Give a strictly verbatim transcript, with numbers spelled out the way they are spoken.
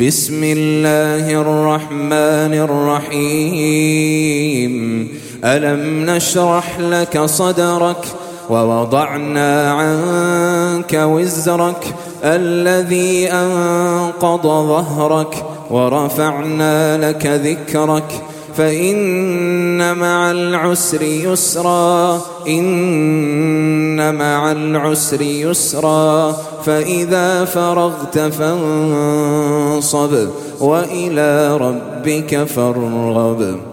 بسم الله الرحمن الرحيم ألم نشرح لك صدرك ووضعنا عنك وزرك الذي أنقض ظهرك ورفعنا لك ذكرك فإن مع العسر يسرا إن مع العسر يسرا فإذا فرغت فانصب وإلى ربك فارغب.